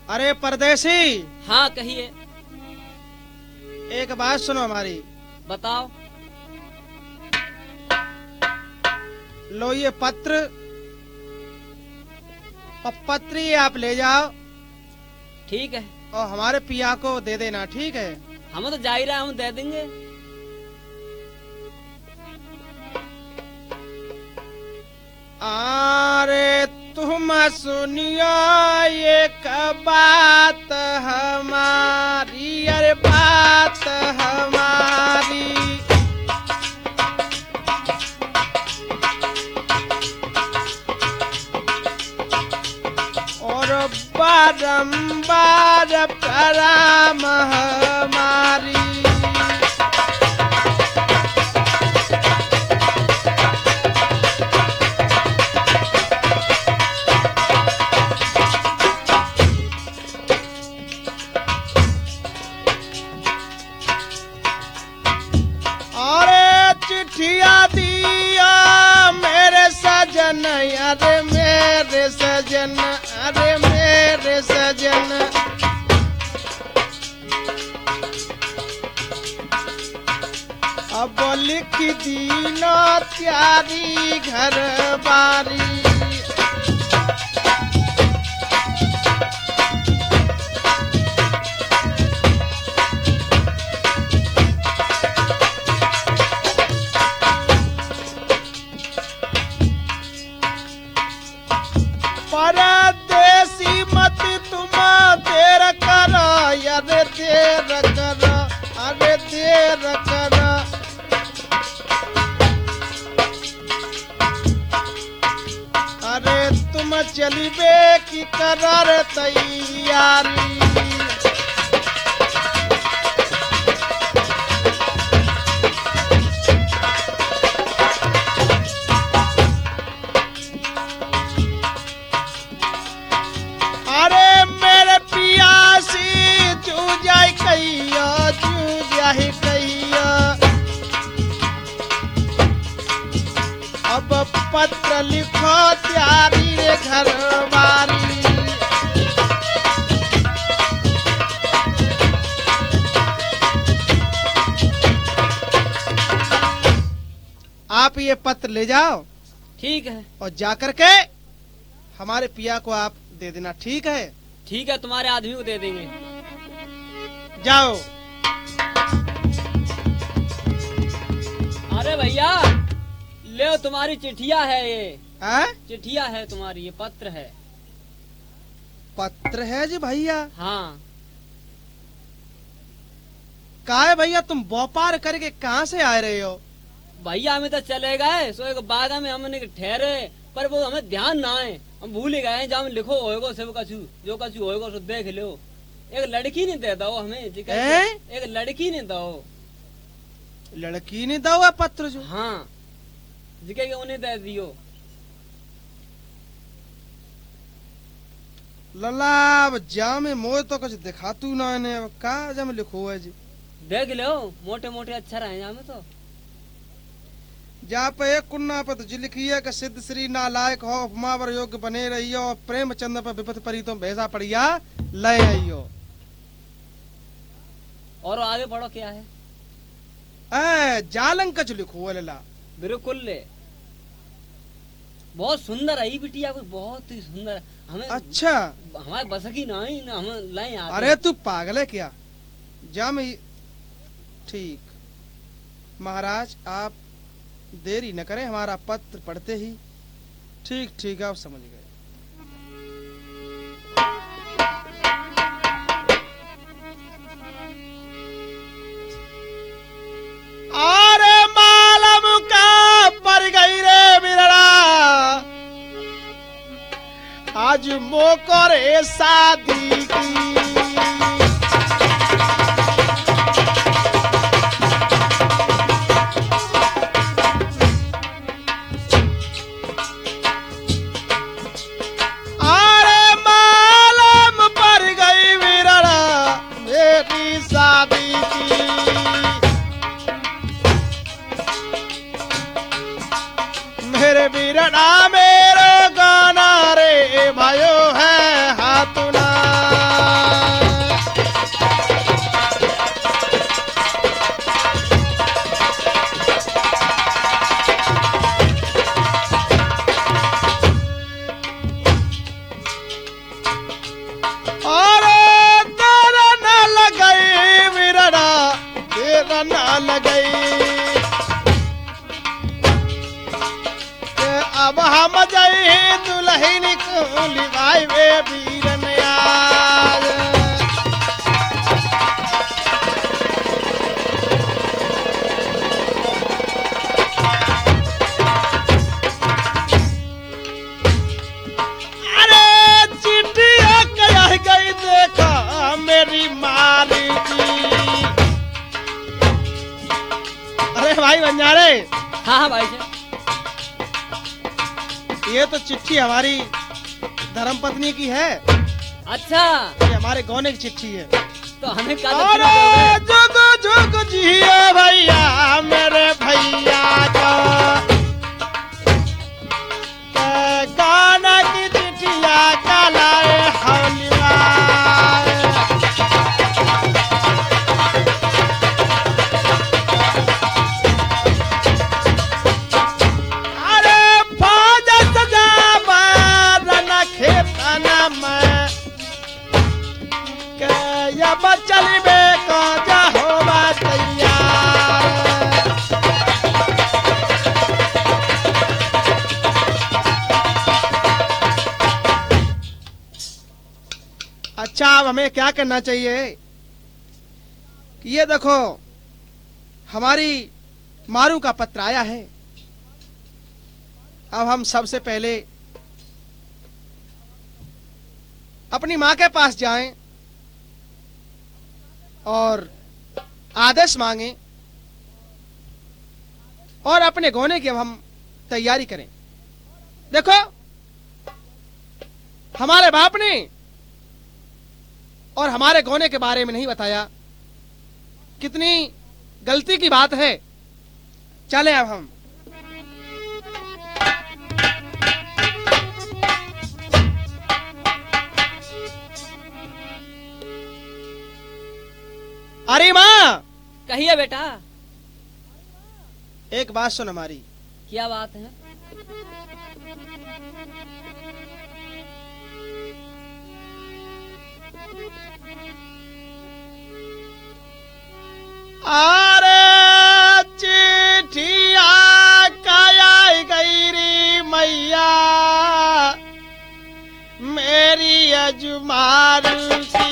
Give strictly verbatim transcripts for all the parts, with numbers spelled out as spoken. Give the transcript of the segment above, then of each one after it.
अरे परदेसी। हाँ कहिए। एक बात सुनो हमारी। बताओ। लो ये पत्र और पत्र ये आप ले जाओ। ठीक है। और हमारे पिया को दे देना, ठीक है? हम तो जा ही रहा हूँ, दे देंगे। अरे तुम सुनियो एक बात हमारी, अरे बात हमारी। और बारंबार प्रणाम हमारी। चिट्ठिया दिया मेरे सजन, अरे मेरे सजन, अरे मेरे सजन। अब लिख दीनो प्यारी घर बारी। परदेसी मत तुम देर करो, अरे देर करो, अरे देर करो। अरे तुम चलिबे की करर तैयारी। अब पत्र लिखो प्यारी रे घर वाली। आप ये पत्र ले जाओ। ठीक है। और जाकर के हमारे पिया को आप दे देना, ठीक है? ठीक है, तुम्हारे आदमी को दे देंगे। जाओ। अरे भैया ले, तुम्हारी चिट्ठिया है ये। है? चिट्ठिया है तुम्हारी, ये पत्र है। पत्र है जी भैया? हाँ। कहा है भैया, तुम व्यापार करके कहाँ से आ रहे हो? भैया हमें तो चले गए सो एक बागा में हमने ठहरे, पर वो हमें ध्यान ना है, हम भूल ही गए। जहाँ लिखो होएगो सब कछु, जो कछु होएगो सो देख लो। एक लड़की नहीं दे दो हमें। एक लड़की नहीं दो। लड़की नहीं दो पत्र जो? हाँ, जिके उन्हें दे दियो। लला जा में मोह तो कुछ दिखातू ना ने, का जम लिखो है जी? देख लो, मोटे मोटे अक्षर हैं यहाँ में तो। जहाँ पे एक कुन्ना पे तो लिखी है कि सिद्ध श्री नालायक हो, उपमावर योग्य बने रही हो, प्रेम चंद्र पर विपत परी तो भेजा पड़िया लय आइयो। और आगे पढ़ो क्या है? ए जालंग कच लिखो है लला। बिल्कुल ले, बहुत सुंदर है बिटिया, कुछ बहुत ही सुंदर। हमें अच्छा, हमारे बस की नहीं ना, हम लाए आते। अरे तू पागल है क्या? जा में ठीक। महाराज आप देरी न करें, हमारा पत्र पढ़ते ही। ठीक ठीक, आप समझ गए। अरे मालम का पर गई रे बिरड़ा, आज मोकरे शादी की। मेरे बिरड़ा मेरो गाना रे भयो है हाथुना। हौली भाई वे वीरन आज। अरे चिट्ठियां कह गई देखा मेरी माली जी। अरे भाई बंजारे, हाँ हाँ भाई साहब, ये तो चिट्ठी हमारी धर्मपत्नी की है। अच्छा ये हमारे गौने की चिट्ठी है। तो हमें क्या अरे दक्षिणा दोगे? जुग जुग जियो भैया मेरे भैया का के गाना की चिट्ठिया का लाए हौलिया। अरे फौज सजा रन खेतना में के या बचलबे का जा होवा तैयार। अच्छा अब हमें क्या करना चाहिए कि ये देखो हमारी मारू का पत्र आया है। अब हम सबसे पहले अपनी माँ के पास जाएं और आदेश मांगें और अपने गौने की अब हम तैयारी करें। देखो हमारे बाप ने और हमारे गौने के बारे में नहीं बताया, कितनी गलती की बात है। चले अब हम अरे माँ, कहिए बेटा, एक बात सुन हमारी। क्या बात है? अरे चिट्ठिया काया गई री मैया मेरी अजमार की।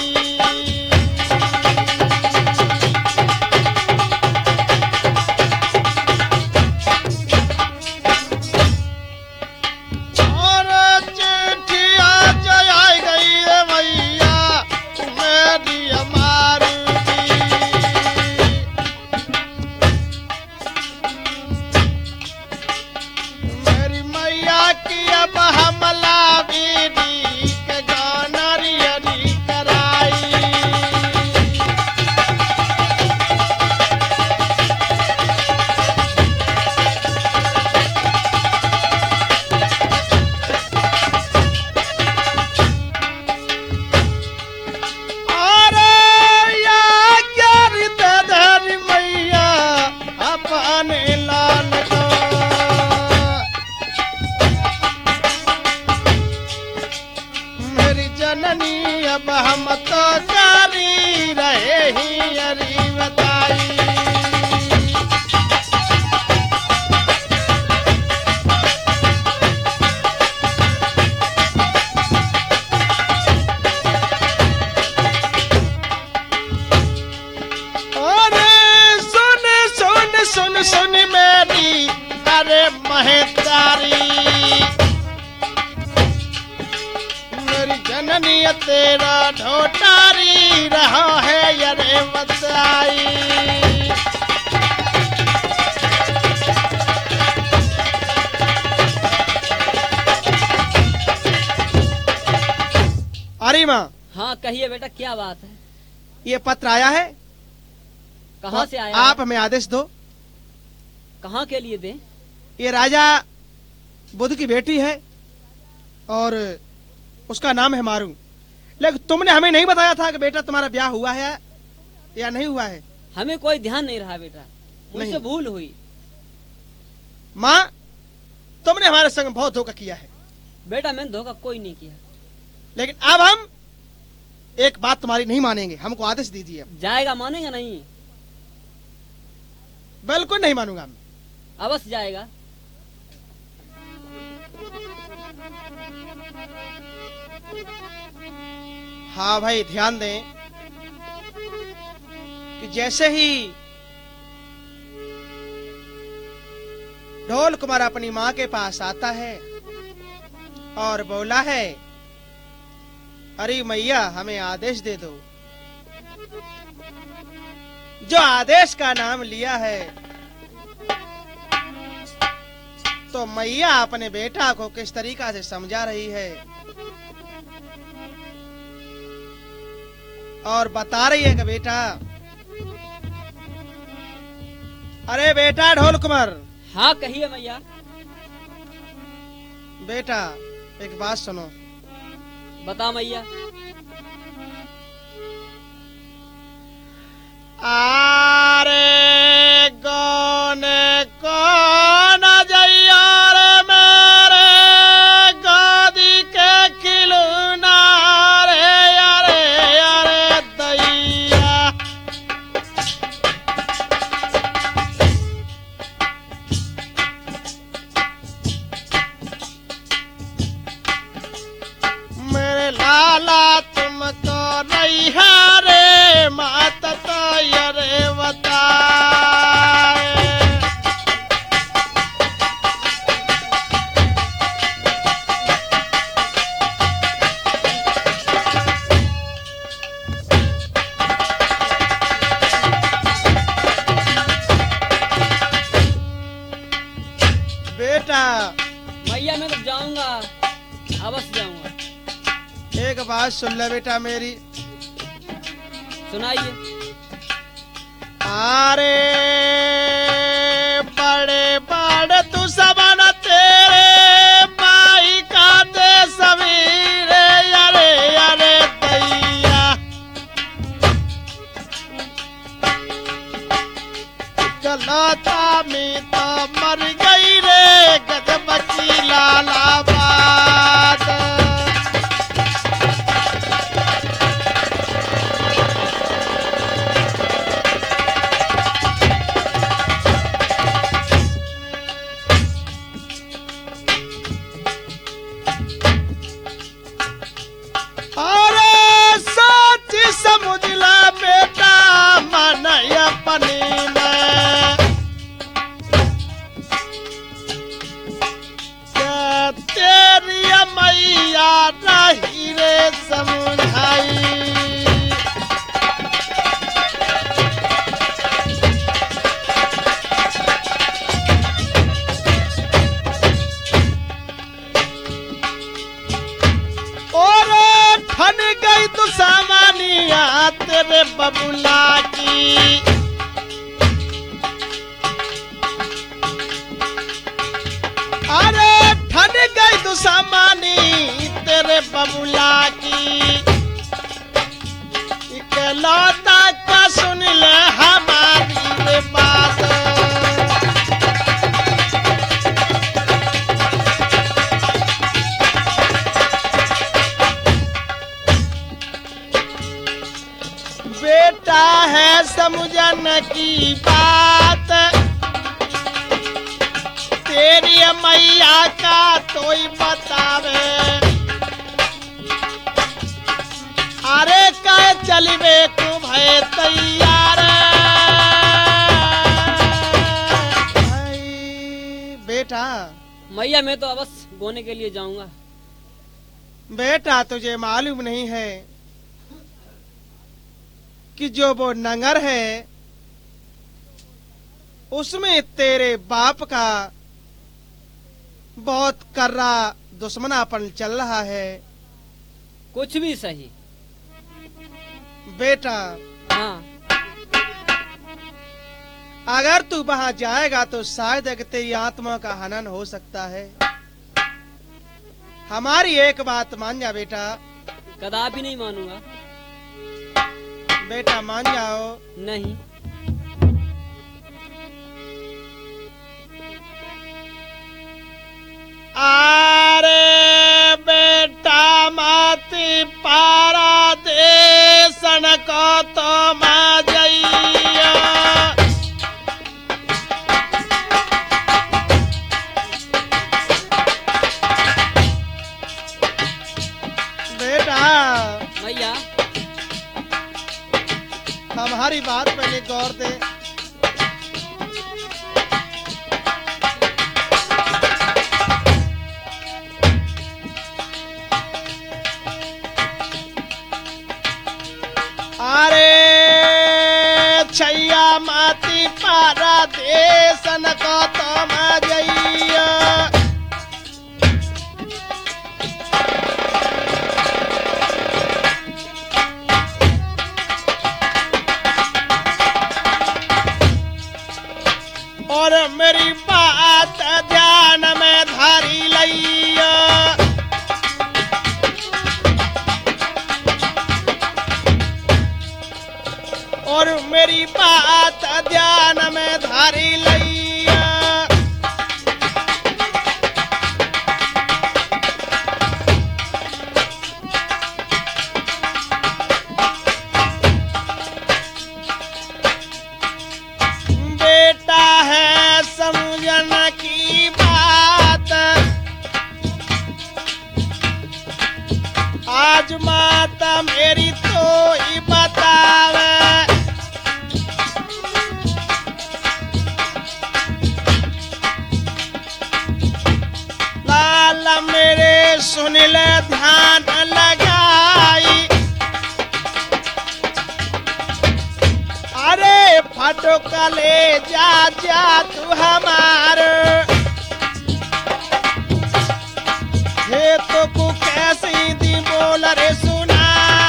जननी अब हम तो जारी रहे ही अरी बताई। सुन सुन मेरी अरे महतारी मेरी जननी तेरा ढोटारी रहा है अरे बताई। अरे माँ। हाँ कहिए बेटा, क्या बात है? ये पत्र आया है। कहाँ से आया? आप हमें आदेश दो। कहाँ के लिए दें? ये राजा बुद्ध की बेटी है और उसका नाम है मारू। लेकिन तुमने हमें नहीं बताया था कि बेटा तुम्हारा ब्याह हुआ है या नहीं हुआ है। हमें कोई ध्यान नहीं रहा बेटा, मुझसे भूल हुई। माँ, तुमने हमारे संग बहुत धोखा किया है। बेटा मैंने धोखा कोई नहीं किया। लेकिन अब हम एक बात तुम्हारी नहीं मानेंगे, हमको आदेश दीजिए। जाएगा? मानेगा नहीं? बिल्कुल नहीं मानूंगा मैं। अवश्य जाएगा। हाँ भाई, ध्यान दें कि जैसे ही ढोल कुमार अपनी माँ के पास आता है और बोला है, अरे मैया हमें आदेश दे दो। जो आदेश का नाम लिया है तो मैया अपने बेटा को किस तरीका से समझा रही है और बता रही है कि बेटा, अरे बेटा ढोल कुमार। हाँ कहिए मैया। बेटा एक बात सुनो। बता मैया। आरे कौन कौन जइया रे मेरे गादी के खिलौना रे, अरे अरे दैया। मेरे लाला तुमको नहीं है रे मात तो यरे बताए। बेटा मैया मैं तो जाऊंगा, अवश्य जाऊंगा। एक बात सुन ले बेटा मेरी। सुनाइए। आरे बड़े बड़े तू सबन तेरे भाई का दे समीरे, अरे अरे दैया। गलता में तो मर गई रे गजब की लाला बात। समझ ला बेटा मन अपनी में तेरी मैया नहीं रे समझाई। गई तो सामानिया तेरे बबुला की। अरे ठन गई तो सामानी तेरे बबुला की। इकलौता का सुन ले हमारी बात। बेटा है समझन की बात, तेरी मैया का तो ही बतावे। अरे कह चलिबे को भय तैयार। बेटा मैया मैं तो अवश्य बोने के लिए जाऊंगा। बेटा तुझे मालूम नहीं है कि जो वो नंगर है उसमें तेरे बाप का बहुत कर्रा दुश्मनापन चल रहा है। कुछ भी सही बेटा। हाँ। अगर तू वहां जाएगा तो शायद कि तेरी आत्मा का हनन हो सकता है। हमारी एक बात मान जा बेटा। कदापि नहीं मानूंगा। बेटा मान जाओ। नहीं। अरे बेटा माती पारा देसन को तो मा जइया। हमारी बात पे गौर दे। अरे छैया माती पारा देशन को तुम जइया और मेरी बात ध्यान में धारी लइया और मेरी बात ध्यान में धारी लइया बेटा है समझन की बात आज माता मेरी तो ही बतावे मेरे सुन ले ध्यान लगाई अरे फटो कले जा जा तू हमार हे तो को कैसी दी बोल रे सुना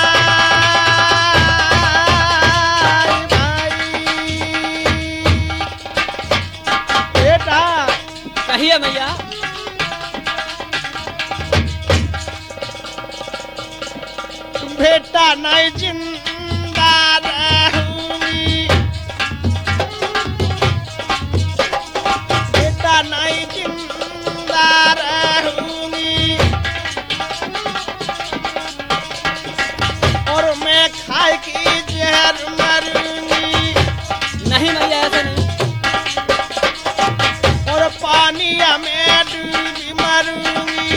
बेटा कहिए भैया। बेटा नहीं जिंदा रहूंगी बेटा नहीं जिंदा रहूंगी और मैं खाए की जहर मरूंगी नहीं भैया ऐसा नहीं और पानी में डूबी मरूंगी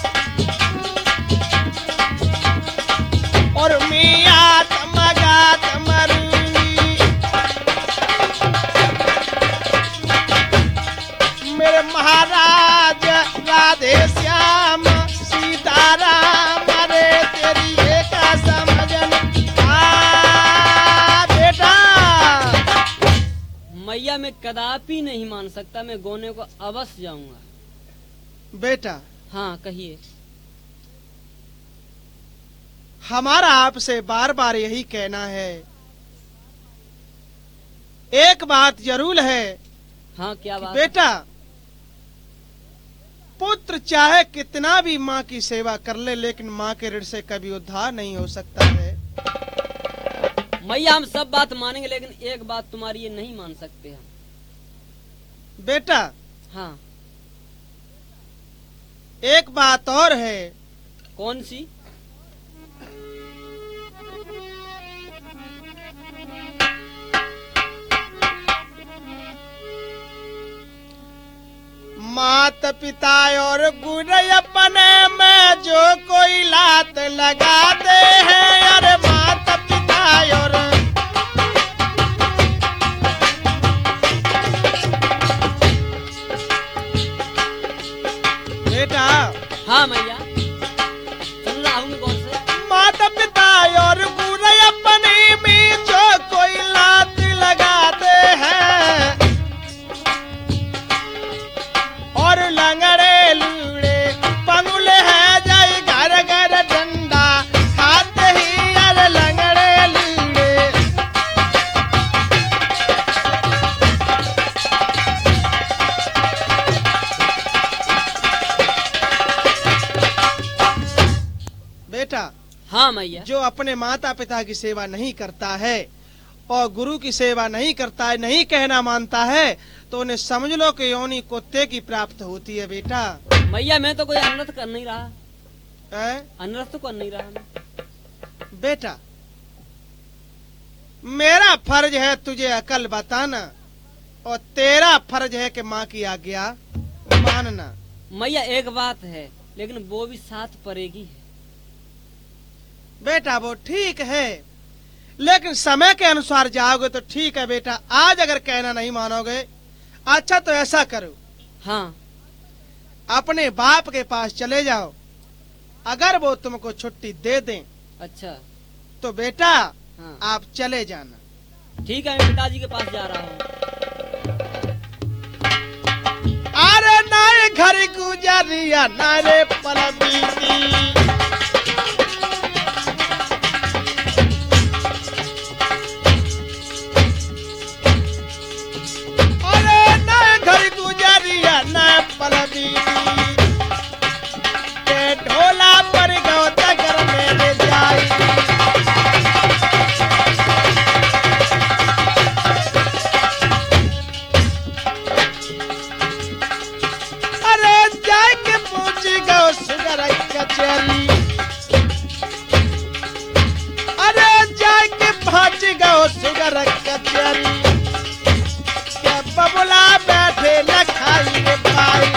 और मियाँ तमगात मरूंगी मेरे महाराज राधे श्याम सीताराम रे तेरी एक समझन आ बेटा। मैया मैं कदापि नहीं मान सकता, मैं गोने को अवश्य जाऊंगा। बेटा हाँ कहिए। हमारा आपसे बार बार यही कहना है, एक बात जरूर है। हाँ क्या बात? बेटा पुत्र चाहे कितना भी माँ की सेवा कर ले लेकिन माँ के ऋण से कभी उद्धार नहीं हो सकता है। मैया हम सब बात मानेंगे लेकिन एक बात तुम्हारी ये नहीं मान सकते हम। बेटा हाँ एक बात और है। कौन सी? मात पिता और गुरु अपने में जो कोई लात लगाते हैं अरे मात पिता और बेटा। हाँ मैया सुन रहा हूँ कौन से? माता पिता और गुरु अपने में जो कोई लात लगाते हैं और लंगड़े लूड़े पंगुले हैं जाई घर घर डंडा खाते ही अरे लंगड़े लूड़े। बेटा हाँ मैया। जो अपने माता पिता की सेवा नहीं करता है और गुरु की सेवा नहीं करता है, नहीं कहना मानता है, तो उन्हें समझ लो कि योनि कुत्ते की प्राप्त होती है। बेटा मैया मैं तो कोई अनर्थ कर नहीं रहा है? अनर्थ तो कर नहीं रहा मैं। बेटा मेरा फर्ज है तुझे अकल बताना और तेरा फर्ज है कि माँ की आज्ञा मानना। मैया एक बात है लेकिन वो भी साथ पड़ेगी है। बेटा वो ठीक है लेकिन समय के अनुसार जाओगे तो ठीक है बेटा। आज अगर कहना नहीं मानोगे, अच्छा तो ऐसा करो, हाँ अपने बाप के पास चले जाओ। अगर वो तुमको छुट्टी दे दें अच्छा तो बेटा हाँ आप चले जाना। ठीक है, मैं पिताजी के पास जा रहा हूँ। अरे नारे घर गुजरिया नारे पल बीती, अरे नारे घर गुजरिया ना पल बीती, के ढोला पर गो तगर मेरे जाई। कचहरी अरे जाके पहुंच गो सुगर कचहरी, के बबुला बैठे न खाई रे पाई।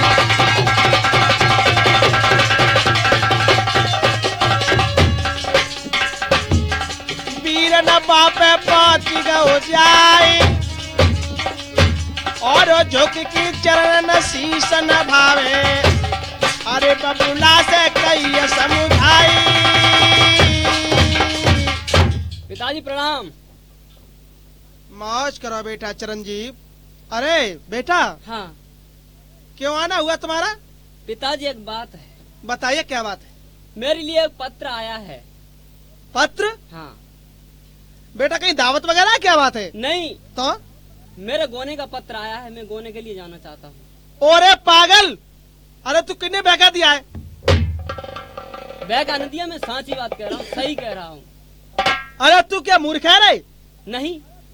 वीर न बापे पहुंच गो जाए, और झुक की चरण शीश न भावे। अरे बबुला से कही समझाई। पिताजी प्रणाम। मौज करो बेटा चिरंजीव। अरे बेटा हाँ क्यों आना हुआ तुम्हारा? पिताजी एक बात है। बताइए क्या बात है? मेरे लिए एक पत्र आया है। पत्र? हाँ बेटा कहीं दावत वगैरह क्या बात है? नहीं तो मेरे गोने का पत्र आया है, मैं गोने के लिए जाना चाहता हूँ। ओरे पागल, अरे तू कितने बहका दिया है? बहका न दिया, मैं साची बात कह रहा हूँ, सही कह रहा हूँ। अरे तू क्या मूर्ख है रे? नहीं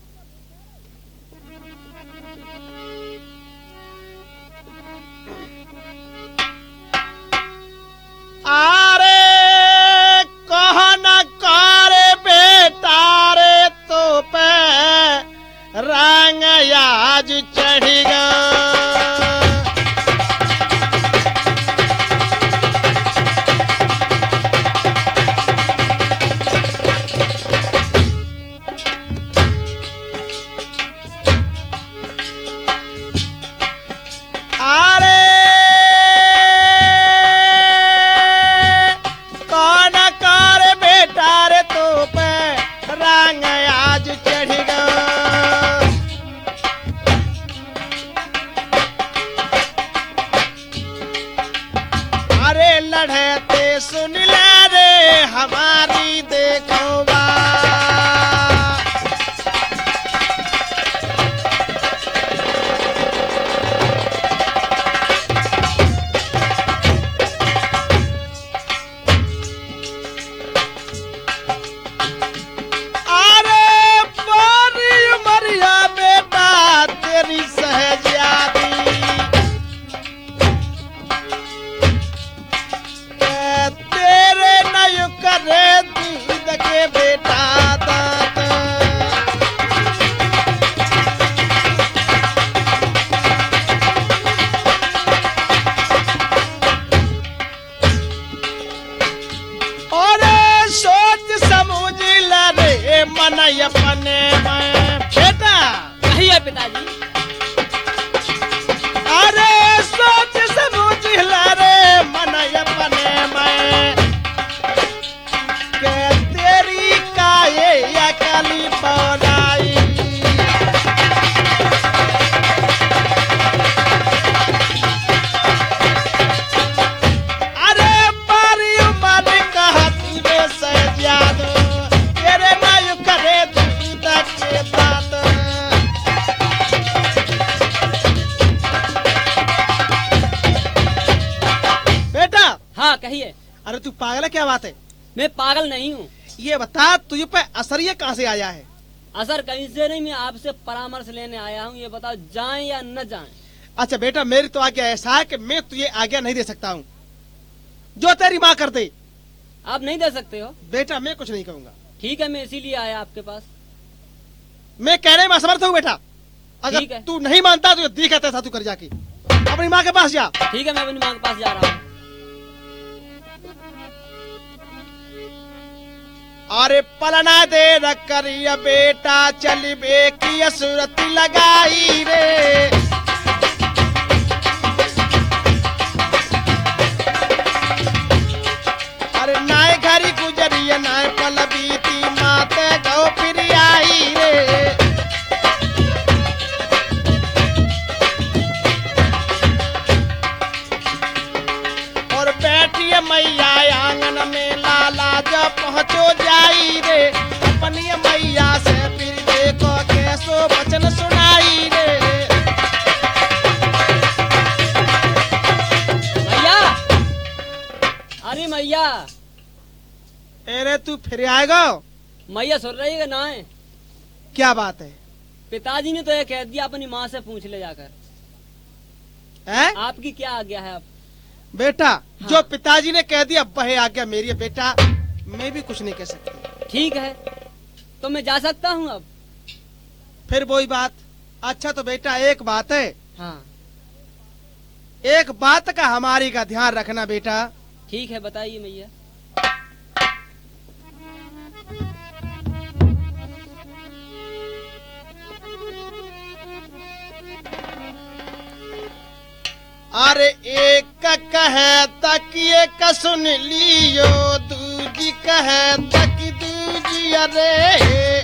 अरे कहा न करे बेटा रे तो पे रंग आज चढ़ेगा। लड़ते सुन ले रे हमारी देखो बा। अरे बड़ी उमरिया बेटा तेरी सहजादी, करे दूध के बेटा दात। और सोच समझ ले मन अपने में बेटा। कहिए पिताजी। अरे सोच समझ ले मन अपने में, तेरी काये अकली बनाई। अरे बारी उमर कहती रे सहजाद, तेरे नायु करे दूध के दात। बेटा। हाँ कहिए। अरे तू पागल है, क्या बात है? मैं पागल नहीं हूँ। ये बता तुझ पे असर ये कहाँ से आया है? असर कहीं से नहीं, मैं आपसे परामर्श लेने आया हूँ। ये बताओ जाएं या न जाएं। अच्छा बेटा मेरी तो आज्ञा ऐसा है कि मैं तुझे आज्ञा नहीं दे सकता हूँ, जो तेरी माँ कर दे। आप नहीं दे सकते हो? बेटा मैं कुछ नहीं कहूँगा। ठीक है, मैं इसीलिए आया आपके पास। मैं कहने में असमर्थ हूँ बेटा। ठीक अगर है। तू नहीं मानता तो देखा था तू कर जाके अपनी माँ के पास जा। ठीक है, मैं अपनी माँ के पास जा रहा हूँ। अरे पलना दे रकरिया बेटा चलबे की सुरती लगाई रे। अरे नाय घरी गुजरिया नाय पल बीती माते गौ फिर आई रे। और बैठिए मैया आंगन में लाला जब पहुँचो जाई रे। अपनी मैया से फिर देखो कैसो वचन सुनाई रे। मैया, अरे मैया, अरे तू फिर आएगा? मैया सुन रही है ना? है क्या बात है? पिताजी ने तो ये कह दिया अपनी माँ से पूछ ले जाकर। हैं? आपकी क्या आज्ञा है? आप बेटा हाँ। जो पिताजी ने कह दिया वही आज्ञा मेरी है बेटा, मैं भी कुछ नहीं कह सकती। ठीक है, तो मैं जा सकता हूँ अब? फिर वही बात। अच्छा तो बेटा एक बात है, हाँ एक बात का हमारी का ध्यान रखना बेटा। ठीक है, बताइए मैया। अरे एक कहे तक एक सुन लियो, दूजी कहे तक दूजी। अरे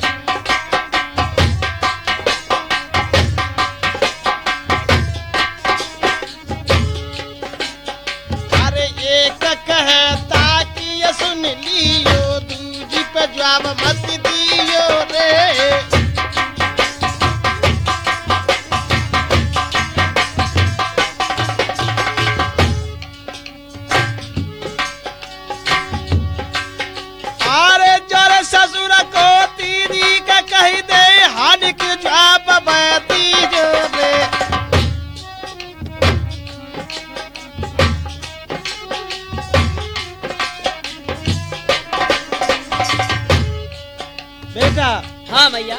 अरे एक कहे तक ये सुन लियो, दूजी पे जवाब मत दियो रे। ससुर को दीदी का कही दे हानिक जवाब बती जो रे। बेटा हाँ मैया।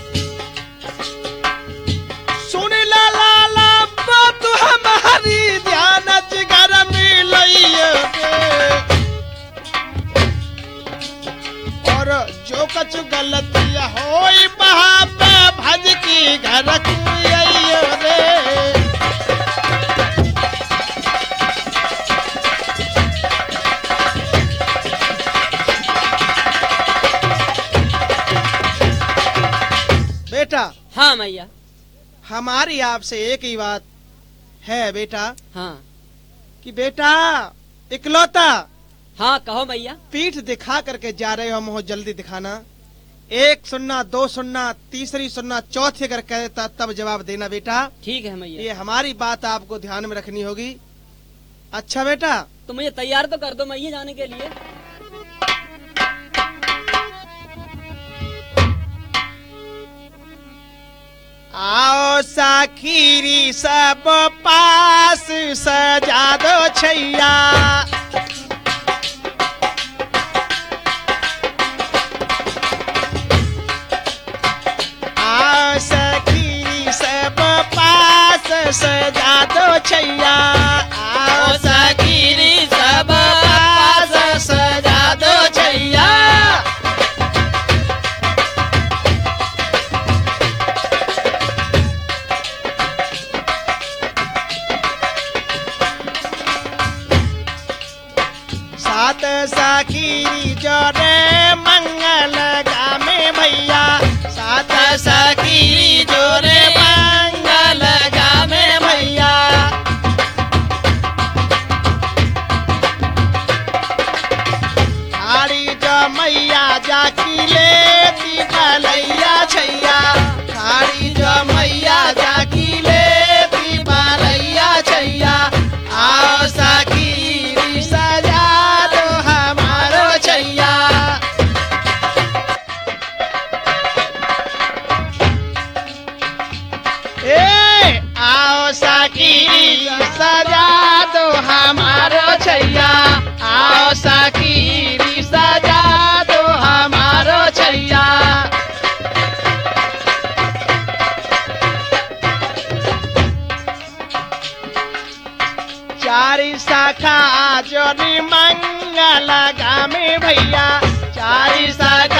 सुन ला ला ला बात हमारी ध्यान जिगर में लइयो रे। और जो कछु गलतियां होई वहाँ पे भज की घर कुइयो रे। बेटा हाँ मैया। हमारी आपसे एक ही बात है बेटा, हाँ कि बेटा इकलौता हाँ कहो मैया। पीठ दिखा करके जा रहे हो, हम हो जल्दी दिखाना। एक सुनना, दो सुनना, तीसरी सुनना, चौथी अगर कह देता तब जवाब देना बेटा। ठीक है मैया। ये हमारी बात आपको ध्यान में रखनी होगी। अच्छा बेटा, तो मुझे तैयार तो कर दो मैया जाने के लिए। आओ साखीरी सब पास सजा दो छैया। आओ साखीरी सब पास सजा दो छैया। आओ साखीरी सब पास सजा दो छैया। सात सखी जोरे मंगल गामे भैया। सात सखी जोरे मंगल गामे भैया। थारी जो मैया जाकी लेती बलैया छैया। थारी जो मैया जाकी लेती बलैया छैया। आओ सखी सजा दो हमारो छैया। ए आओ सखी सजा दो हमारो छैया। आओ सखी सजा दो हमारो छैया। चारी शाखा जोरी मंगल गामे भैया। चारी शाखा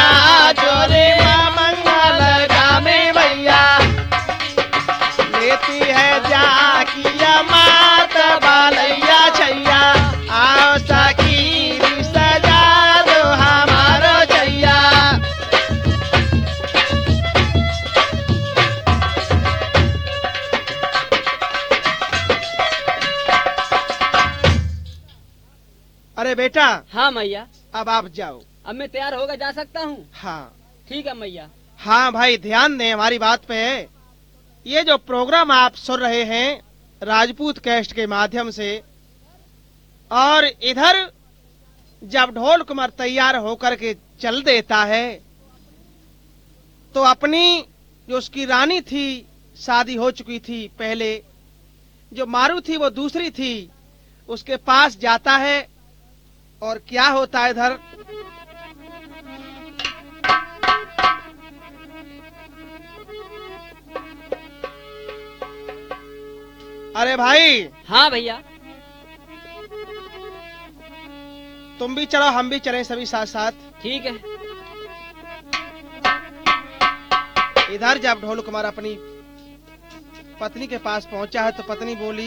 बेटा हाँ मैया, अब आप जाओ। अब मैं तैयार होकर जा सकता हूँ? हाँ ठीक है मैया। हाँ भाई, ध्यान दें हमारी बात पे। ये जो प्रोग्राम आप सुन रहे हैं राजपूत कैस्ट के माध्यम से, और इधर जब ढोल कुमार तैयार होकर के चल देता है तो अपनी जो उसकी रानी थी, शादी हो चुकी थी पहले, जो मारू थी वो दूसरी थी, उसके पास जाता है। और क्या होता है इधर, अरे भाई हाँ भैया। तुम भी चलो, हम भी चलें सभी साथ साथ। ठीक है। इधर जब ढोल कुमार अपनी पत्नी के पास पहुंचा है तो पत्नी बोली,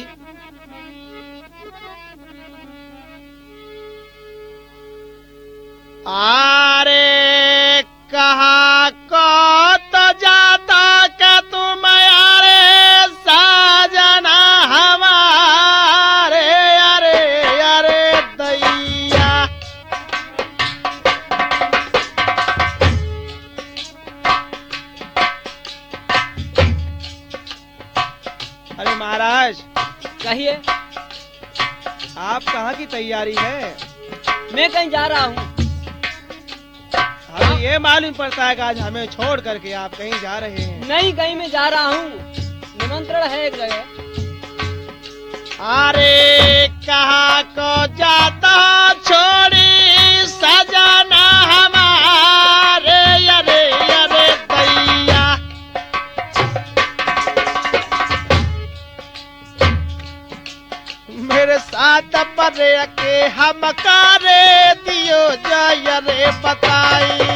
आरे कहा को तो जाता का तुम यारे साजना हमारे, अरे अरे दैया। अरे महाराज कहिए। आप कहाँ की तैयारी है? मैं कहीं जा रहा हूँ। हमें ये मालूम पड़ता है कि आज हमें छोड़ करके आप कहीं जा रहे हैं। नहीं, कहीं मैं जा रहा हूँ, निमंत्रण है एक जगह। अरे कहा को जाता छोड़ी सजना हमारे, अरे अरे दैया। मेरे साथ परे के हम करे दियो जय रे बताई।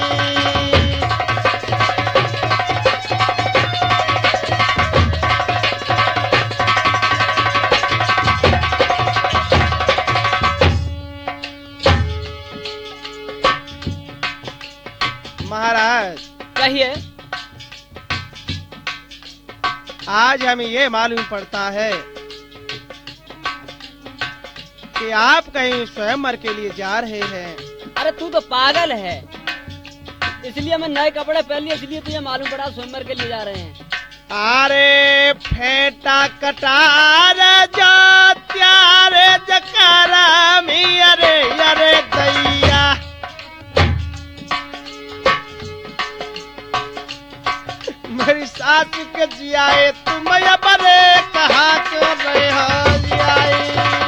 महाराज कहिए। आज हमें ये मालूम पड़ता है कि आप कहीं स्वयंवर के लिए जा रहे हैं। अरे तू तो पागल है, इसलिए मैं नए कपड़े पहन लिए, इसलिए तुझे मालूम पड़ा स्वयंवर के लिए जा रहे हैं। अरे फेंटा कटार जो त्यारे जकारा मी, अरे अरे दैया। मेरी सास के जियाए तुम बरे कहा कर रहे हो जियाए।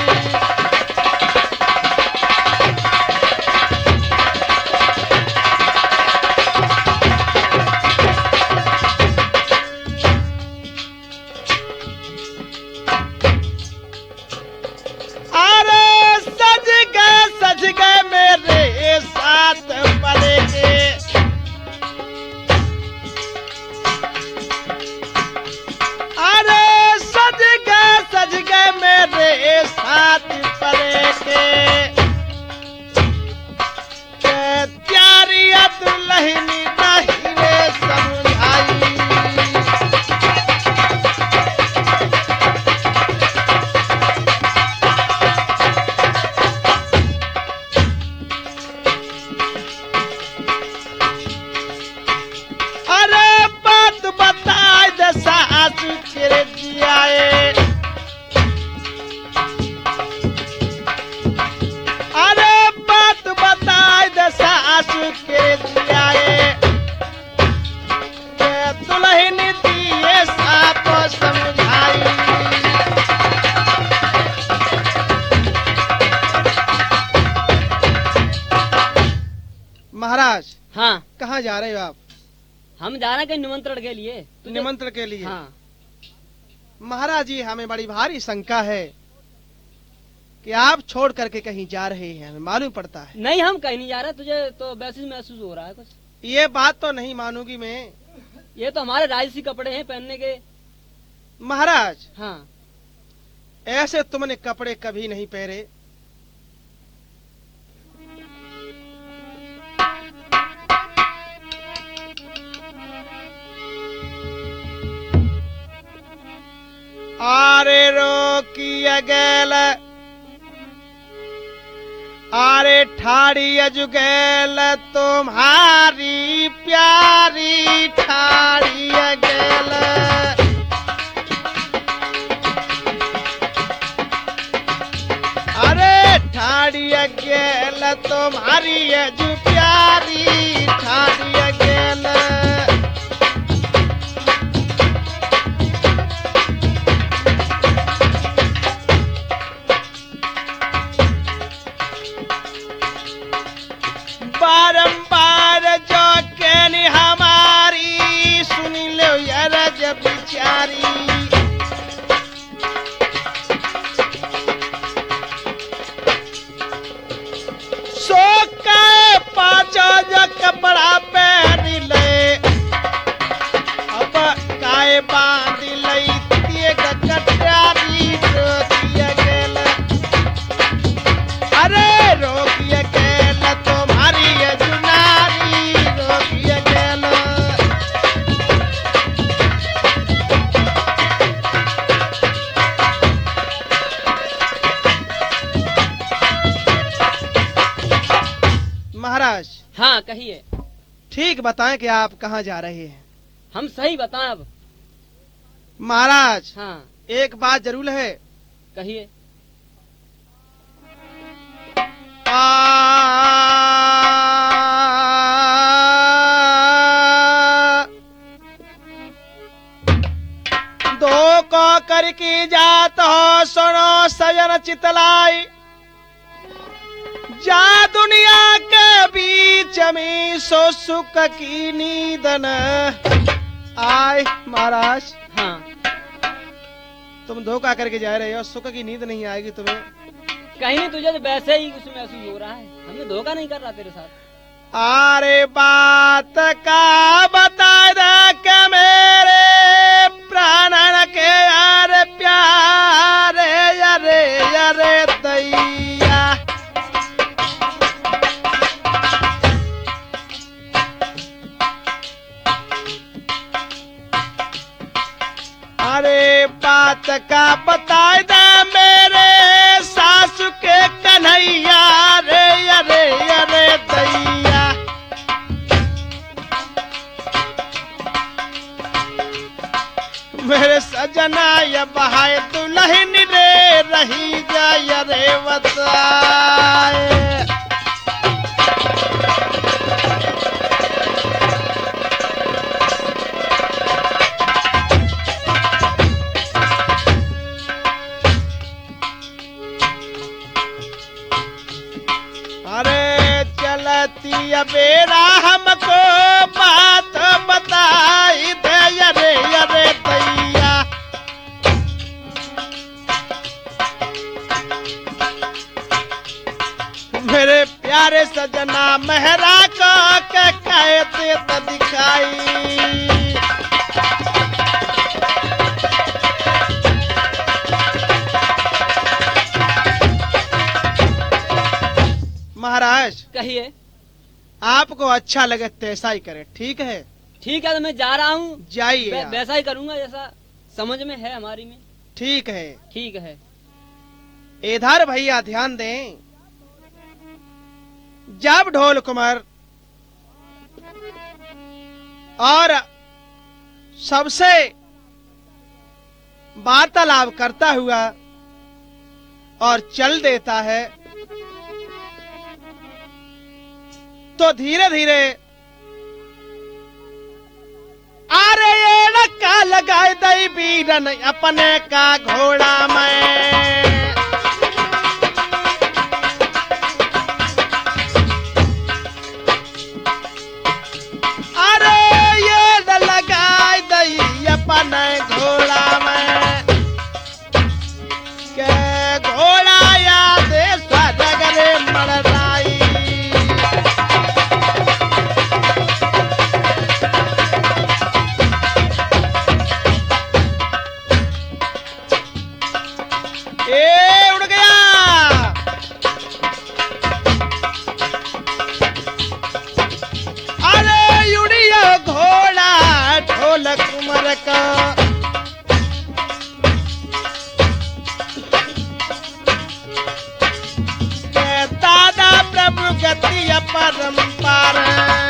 महाराज हाँ। कहाँ जा रहे हो आप? हम जा रहे हैं निमंत्रण के लिए। निमंत्रण के लिए? हाँ। महाराज जी हमें बड़ी भारी शंका है कि आप छोड़ करके कहीं जा रहे हैं, हमें मालूम पड़ता है। नहीं, हम कहीं नहीं जा रहे, तुझे तो वैसे ही महसूस हो रहा है कुछ। ये बात तो नहीं मानूंगी मैं। ये तो हमारे राजसी कपड़े हैं पहनने के। महाराज हाँ। ऐसे तुमने कपड़े कभी नहीं पहने। आरे रोकी अगल, आरे ठाड़ी अजुगैल तुम्हारी प्यारी ठाड़ी अगैल। अरे ठाड़ी अगैल तुम्हारी अजु प्यारी ठाड़ी अगैल। बारंबार जो कहनी हमारी सुन लो यार जब बिचारी। सो का पाँचो जो कपड़ा पहन ले अब काय बांध लई तिए कटारी रोकिया गेल। अरे रोकिया गेल तुम्हारी जुनारी रोकिया गेल। महाराज हाँ कहिए। ठीक बताएं कि आप कहाँ जा रहे हैं। हम सही बताएं अब। महाराज हाँ एक बात जरूर है। कहिए। दो को करके जात हो सुनो सजन चितलाई। जा दुनिया के बीच में सो सुख की नींद न आए। महाराज हाँ तुम धोखा करके जा रहे हो, सुख की नींद नहीं आएगी तुम्हें। कहीं नहीं, तुझे तो वैसे ही कुछ महसूस हो रहा है। हमें धोखा नहीं कर रहा तेरे साथ। अरे बात का बता दे के मेरे प्राणन के यार प्यारे यारे यारे दैया। अरे बात का बता दे मेरे सासू के कन्हैया रे अरे अरे दैया। मेरे सजना ये बहाए दुल्हन रे रही जाय रे बताए। अरे चलती बेरा हमको बात बताई दे अरे अरे दैया। मेरे प्यारे सजना मेहरा को के कहते तो दिखाई। महाराज कहिए। आपको अच्छा लगे तो ऐसा ही करे, ठीक है। ठीक है तो मैं जा रहा हूँ। जाइए वै, आप। वैसा ही करूँगा जैसा समझ में है हमारी में। ठीक है। ठीक है। इधर भैया ध्यान दें। जब ढोल कुमार और सबसे वार्तालाप करता हुआ और चल देता है तो धीरे धीरे अरे ये लक्का लगाए दई बीरन अपने का घोड़ा में। अरे ये लगाए दई अपने घोड़ा में के घोड़ा याद स्वरगरे मड़राई। ए उड़ गया। अरे उड़िया घोड़ा ढोल कुमार का। के दादा प्रभु परंपार।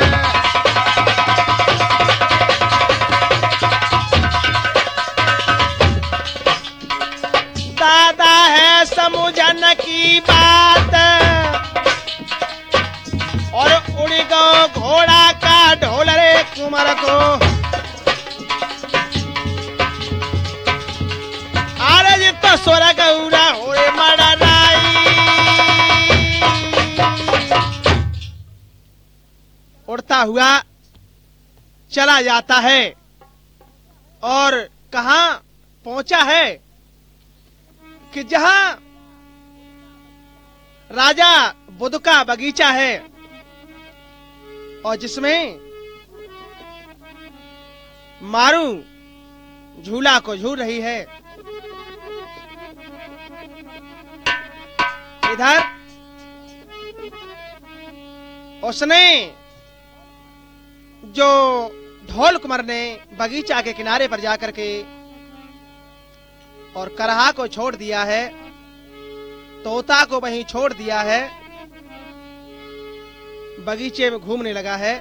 दादा है समुझन की बात और उड़ गो घोड़ा का ढोल रे कुंवर को। अरे जी तो स्वर्ग उड़ा होए मड़राई। उड़ता हुआ चला जाता है और कहां पहुंचा है कि जहां राजा बुद्ध का बगीचा है और जिसमें मारू झूला को झूल रही है। इधर उसने जो ढोल कुंवर ने बगीचा के किनारे पर जाकर के और करहा को छोड़ दिया है, तोता को वहीं छोड़ दिया है, बगीचे में घूमने लगा है।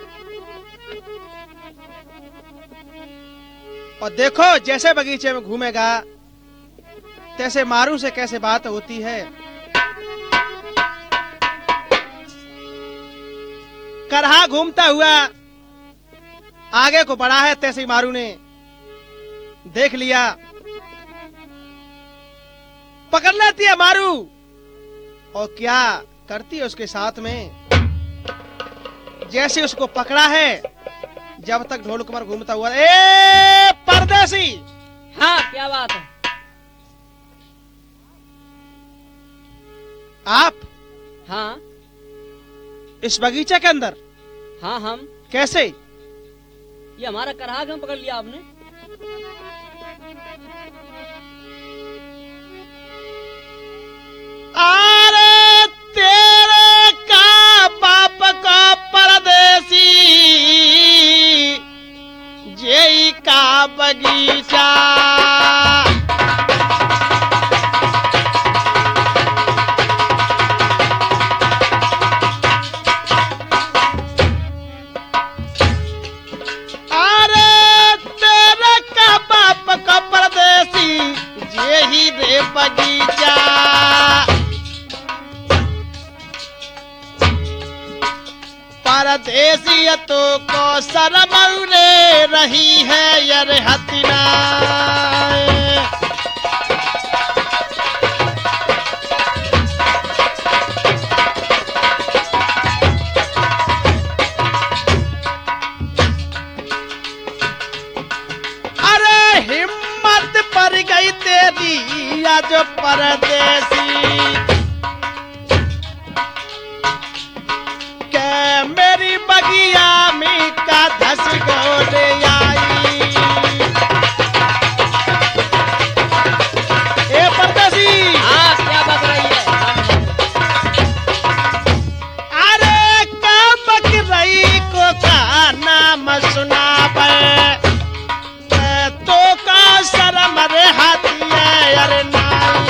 और देखो जैसे बगीचे में घूमेगा तैसे मारू से कैसे बात होती है। करहा घूमता हुआ आगे को बढ़ा है, तैसे ही मारू ने देख लिया, पकड़ लेती है मारू और क्या करती है उसके साथ में। जैसे उसको पकड़ा है, जब तक ढोल कुंवर घूमता हुआ, ए परदेसी। हाँ क्या बात है? आप? हाँ इस बगीचे के अंदर? हाँ हम। कैसे? ये हमारा करहा क्यों पकड़ लिया आपने? अरे तेरे का बाप का परदेसी जेई का बगीचा। अरे तेरे का बाप का परदेसी जेही रे बगीचा। परदेसी तो को शरमौले रही है यर हतिना। अरे हिम्मत पड़ गई तेरी आज परदेसी, मेरी बगिया में का धस गोले आई। ए परदेसी। हाँ क्या बात रही है? अरे का बकरई को का नाम सुनावे तो का शर्म रे हाथी है अरे नाई।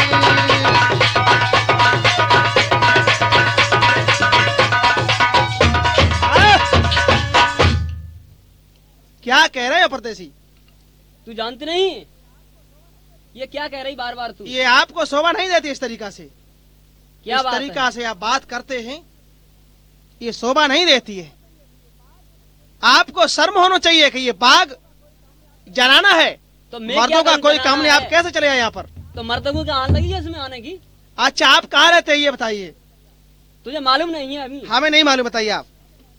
क्या कह रहे हो परदेसी? तू जानती नहीं ये क्या कह रही बार बार तू? ये आपको शोभा नहीं देती इस तरीका से। क्या इस बात तरीका है? से आप बात करते हैं, ये शोभा नहीं देती है। आपको शर्म होना चाहिए कि ये बाग जलाना है। तो मैं मर्दों क्या का कोई करूं काम नहीं, जलाना आप कैसे चले आए यहाँ पर? तो मर्दों की आन लगी है इसमें आने की? अच्छा आप कहाँ रहते हैं ये बताइए? तुझे मालूम नहीं है अभी? हमें नहीं मालूम, बताइए आप।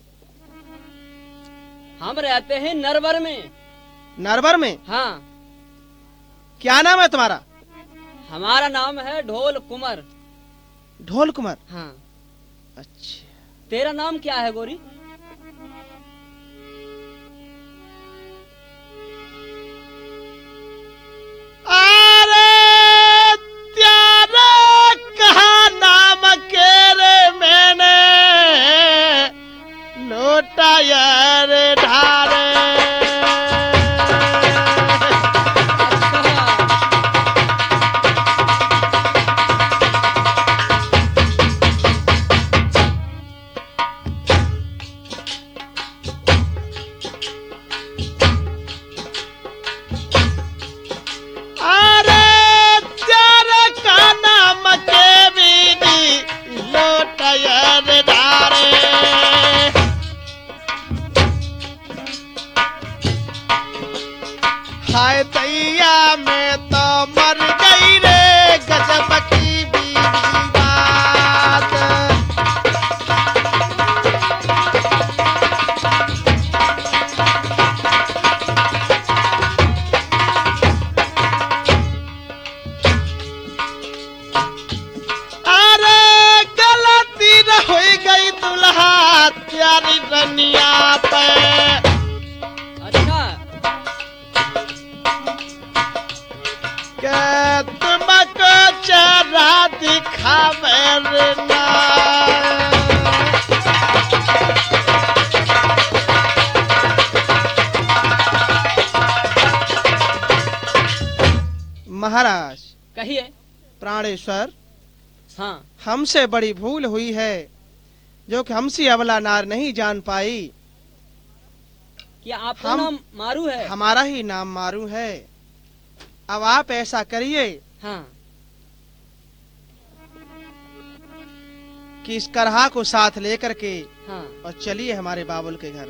हम रहते हैं नरवर में। नरवर में? हाँ। क्या नाम है तुम्हारा? हमारा नाम है ढोल कुंवर। ढोल कुंवर? हाँ। अच्छा। तेरा नाम क्या है गोरी? अरे त्यारे कहा नाम के रे मैंने लोटा यार ढारे। हाय दैया मैं तो मर गई रे गजब की बीवी बात। अरे गलती न हो गई दुल्हा प्यारी रनिया पे। अच्छा के तुमको चेहरा दिखावे रे ना। महाराज कहिए। प्राणेश्वर, हाँ हमसे बड़ी भूल हुई है जो कि हमसे अबला नार नहीं जान पाई। क्या आपका हम- नाम मारू है? हमारा ही नाम मारू है। अब आप ऐसा करिए हाँ कि इस करहा को साथ लेकर के हाँ। और चलिए हमारे बाबुल के घर।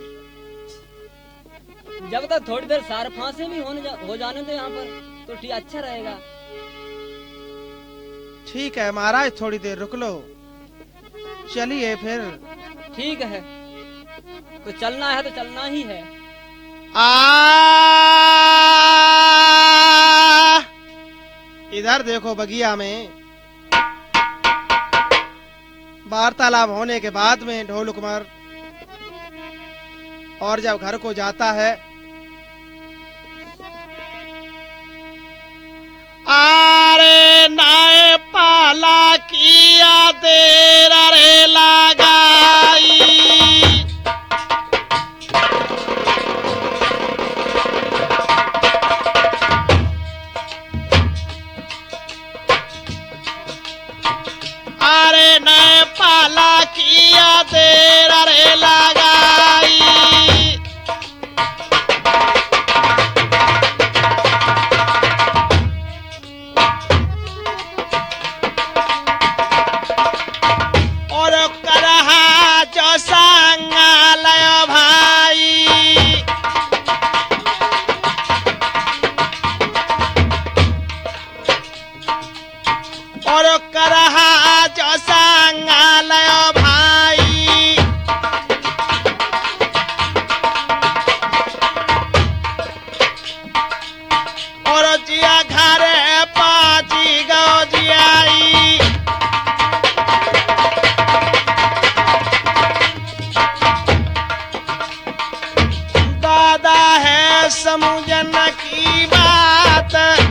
जब तक थोड़ी देर सार फांसे भी होने जा, हो जाने दो यहाँ पर तो ठीक अच्छा रहेगा। ठीक है महाराज, थोड़ी देर रुक लो। चलिए फिर। ठीक है, तो चलना है तो चलना ही है। आ इधर देखो, बगिया में वार्तालाप होने के बाद में ढोल कुमार और जब घर को जाता है, आरे नाए पाला किया देर रे लगाई। आरे नाए पाला किया देर रे लगाई। और करहा जो संगालय भाई। और करहा जो संगालय भाई। और जिया घरे पाची गौ जियाई। दादा है समझन की बात।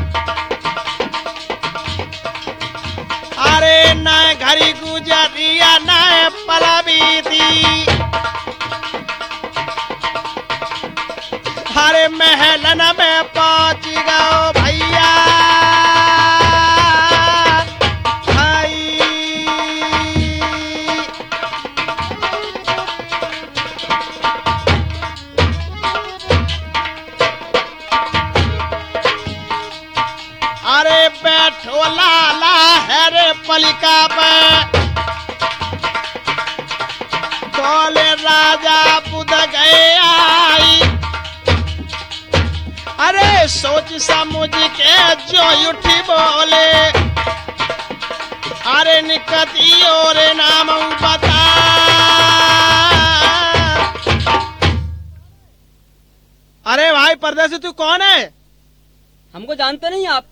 अरे न घड़ी गुजरिया न पलवी थी। हरे महलन में पहुंच गओ भैया भाई। अरे बैठो लाला है रे पलिका पे। बोले राजा बुध गए आई। अरे सोच समझ के जो उठी बोले। अरे निकती और नाम बता। अरे भाई परदेसी, तू कौन है? हमको जानते नहीं आप?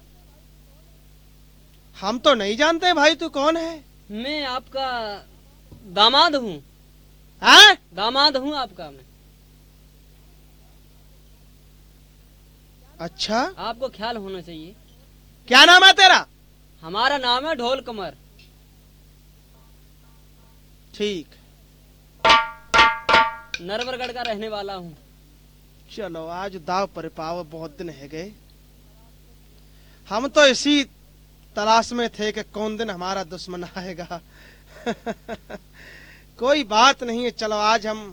हम तो नहीं जानते भाई, तू कौन है? मैं आपका दामाद हूँ। हैं? दामाद हूँ आपका मैं। अच्छा, आपको ख्याल होना चाहिए। क्या नाम है तेरा? हमारा नाम है ढोल कमर। ठीक, नरवरगढ़ का रहने वाला हूँ। चलो आज दाव पर पाव, बहुत दिन है गए। हम तो इसी तलाश में थे कि कौन दिन हमारा दुश्मन आएगा। कोई बात नहीं है, चलो आज हम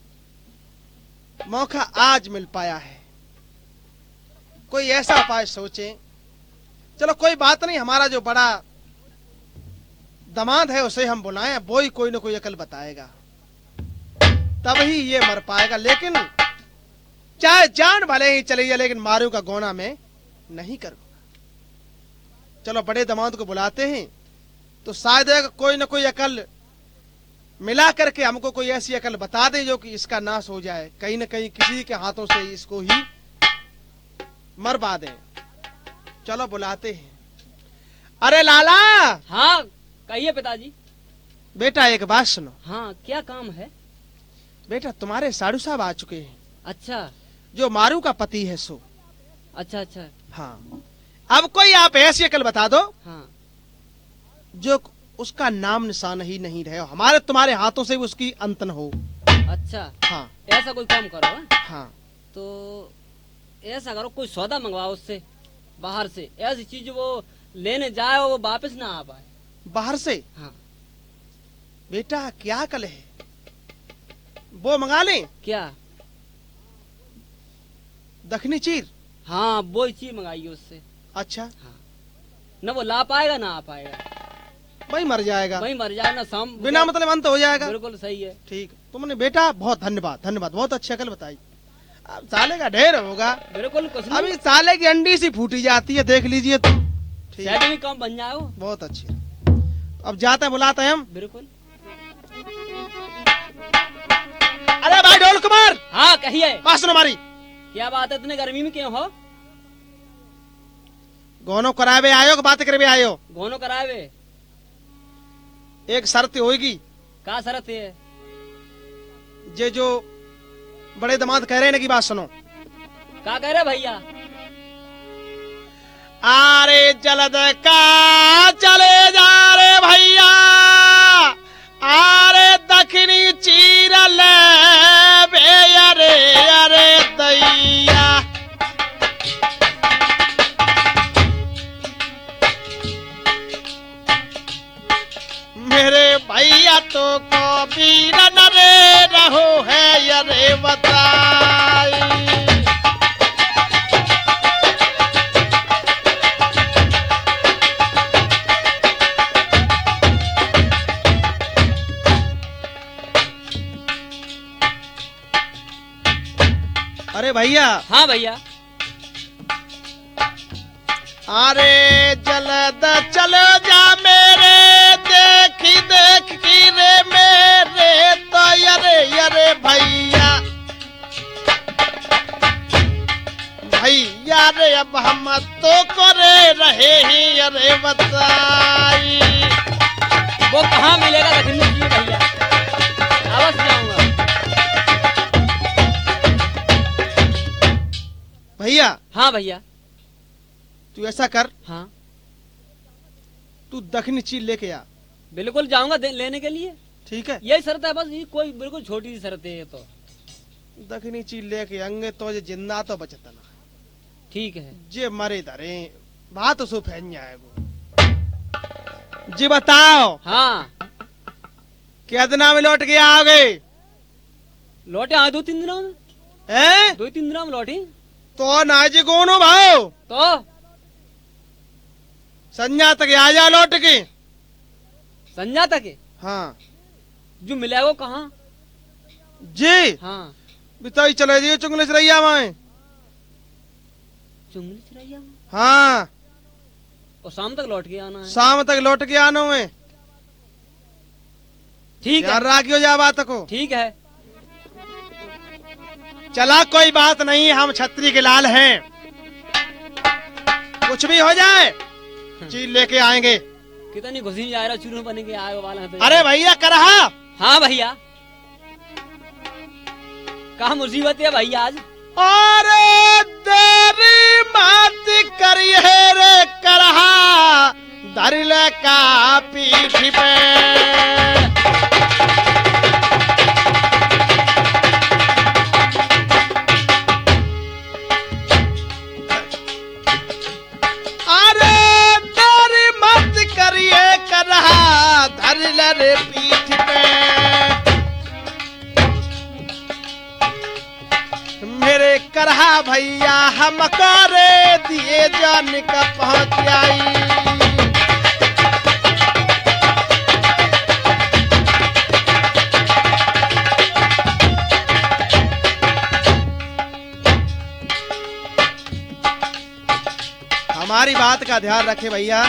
मौका आज मिल पाया है। कोई ऐसा उपाय सोचें। चलो कोई बात नहीं, हमारा जो बड़ा दामाद है उसे हम बुलाएं, वो ही कोई न कोई अकल बताएगा, तब ही ये मर पाएगा। लेकिन चाहे जान भले ही चली जाए, लेकिन मारू का गौना मैं नहीं करूंगा। चलो बड़े दामाद को बुलाते हैं, तो शायद कोई ना कोई अकल मिला करके हमको कोई ऐसी अकल बता दे जो कि इसका नाश हो जाए, कहीं न कहीं किसी के हाथों से इसको ही मरवा दें। चलो बुलाते हैं। अरे लाला। हाँ कहिए पिताजी। बेटा एक बात सुनो। हाँ क्या काम है? बेटा तुम्हारे साधु साहब आ चुके हैं। अच्छा। जो मारू का पति है सो। अच्छा अच्छा। हाँ अब कोई आप ऐसी अकल बता दो हाँ। जो उसका नाम निशान ही नहीं रहे, हमारे तुम्हारे हाथों से उसकी अंतन हो। अच्छा। हाँ ऐसा कोई काम करो। हाँ, हाँ। तो ऐसा करो कोई सौदा मंगवाओ उससे बाहर से, ऐसी चीज वो लेने जाए वो वापस ना आ पाए। बाहर से? हाँ। बेटा क्या अकल है, वो मंगा लें क्या? दखनी चीर? हाँ वो ही चीज मंगाइए उससे। अच्छा। हाँ। न वो ला पाएगा ना आ पाएगा, वही मर जाएगा, वही मर जाएगा ना शाम बिना मतलब अंत हो जाएगा। बिल्कुल सही है। ठीक तुमने बेटा बहुत धन्यवाद धन्यवाद, बहुत अच्छी अकल बताई। अब साले का ढेर होगा। बिल्कुल कुछ नहीं। अभी साले की अंडी सी फूटी जाती है, देख लीजिए तुम। शायद भी काम बन जाए वो। बहुत अच्छी। अब जाते हैं, बुलाते हैं हम। बिल्कुल। अरे भाई ढोल कुमार। हाँ कहिए। बात सुनो हमारी। क्या बात है, इतने गर्मी में क्यों हो? गोनो करावे आयो कि बात करे आयो? गोनो करावे। एक शर्त होगी। क्या शर्त है? जे जो बड़े दामाद कह रहे हैं की बात सुनो। क्या कह रहे भैया? आरे जलद का चले जा रे भैया, आरे दखनी चीर ले बे अरे अरे दैया। मेरे भैया तो को वीर नरे रहो है अरे बताई। अरे भैया। हाँ भैया। अरे जलद चलो जा मेरे, देखी देख की रे मेरे तो अरे अरे भैया भैया रे अब हम तो करे रहे ही अरे बताई। वो कहाँ मिलेगा रखने के लिए भैया? अवश्य जाऊंगा। भैया। हाँ भैया। तू ऐसा कर। हाँ। तू दखनी चीज लेके आ। बिल्कुल जाऊंगा लेने के लिए। ठीक है। यही शर्त है बस, ये कोई बिल्कुल छोटी सी शर्त है ये तो। दखनी चीज लेके आएंगे तो ये जिंदा तो बचता ना। ठीक है। जे मरे धरे बात उसको फैन जाएगो। जी बताओ। हाँ। क्या दिना में लौट के आओगे? लौटे हाँ दो तीन दिनों में। हैं? दो तीन दिनों में लौटे तो नाजी कौन हो भाव? तो संजा तक आ जा लौट के। संजा तक है? हाँ। जो मिलेगा कहाँ? जी। हाँ। बिताई चले जी चुंगली रैया में। चुंगली रैया में? हाँ। और शाम तक लौट के आना है? शाम तक लौट के आना है। ठीक है। राखियो जा बात को। ठीक है। चला कोई बात नहीं, हम छत्री के लाल हैं, कुछ भी हो जाए चीज लेके आएंगे। कितनी घुसी जा रहा चूरू बने के आए वाला है तो। अरे भैया करहा। हाँ भैया। कहा मुसीबत है भैया आज? अरे देरी मत करिए रे करहा, धरिल का पीठ पे। धरिल रे पीठ पे मेरे करहा भैया, हम करे दिए जान का पहुंच आई। हमारी बात का ध्यान रखे भैया।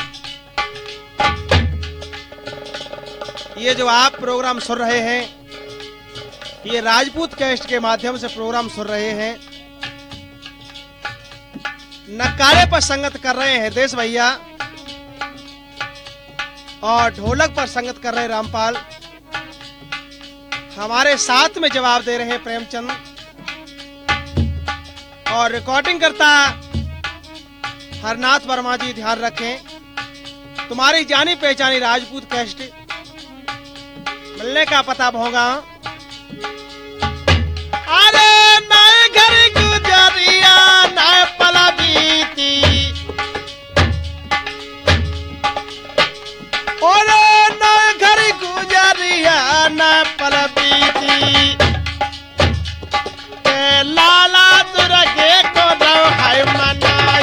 ये जो आप प्रोग्राम सुन रहे हैं, ये राजपूत कैस्ट के माध्यम से प्रोग्राम सुन रहे हैं, नकारे पर संगत कर रहे हैं देश भैया और ढोलक पर संगत कर रहे हैं रामपाल। हमारे साथ में जवाब दे रहे हैं प्रेमचंद और रिकॉर्डिंग करता हरनाथ वर्मा जी। ध्यान रखें, तुम्हारी जानी पहचानी राजपूत कैस्ट मिलने का पता भोगा। अरे नए घर गुजरिया नए पला बीती, अरे नए घर गुजरिया नए पला बीती, के लाला दुर्गे को दो है मनाई।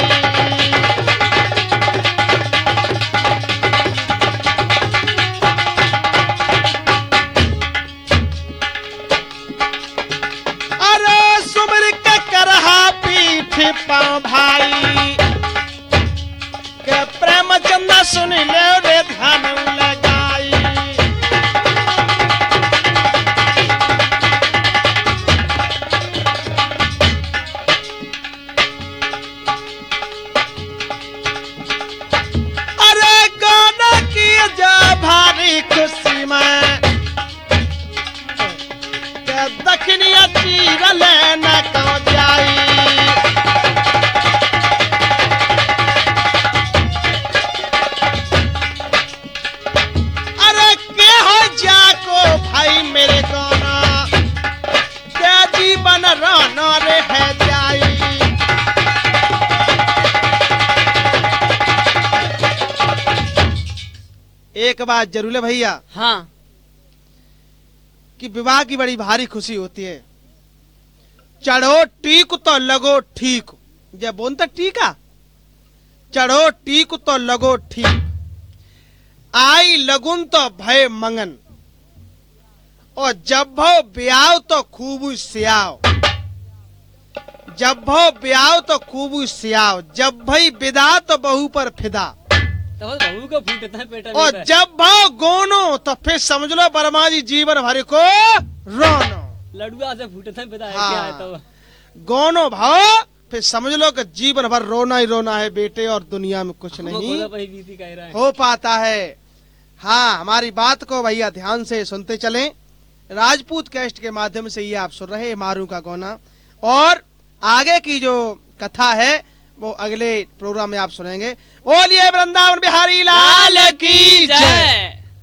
पाँव भाई के प्रेमचंद सुन ले रे ध्यान लगाई। अरे गाना की जा भारी खुशी में के दक्षिणिया चीर लेना कौन जाई। भाई मेरे गाना क्या जीवन राना रे है जाई। एक बात जरूर है भैया, हाँ, कि विवाह की बड़ी भारी खुशी होती है। चढ़ो टीक तो लगो ठीक, जब बोलता टीका, चढ़ो टीक तो लगो ठीक, आई लगुन तो भय मंगन, और जब भो ब्याव तो खूब सियाव, जब भो ब्याव तो खूब सियाव, जब भई विदा तो बहू पर फिदा, तो बहू को फूटता है पेटा में। और जब भो गोनो तो फिर समझ लो वर्मा जी जीवन भर को रोनो। लड़ुआ से फूटता है पेटा है हाँ, क्या है तो गोनो भाव फिर समझ लो कि जीवन भर रोना ही रोना है बेटे, और दुनिया में कुछ नहीं हो पाता है। हाँ, हमारी बात को भैया ध्यान से सुनते चलें। राजपूत कैस्ट के माध्यम से ये आप सुन रहे हैं मारू का गोना, और आगे की जो कथा है वो अगले प्रोग्राम में आप सुनेंगे। बोलिए वृंदावन बिहारी लाल की जय।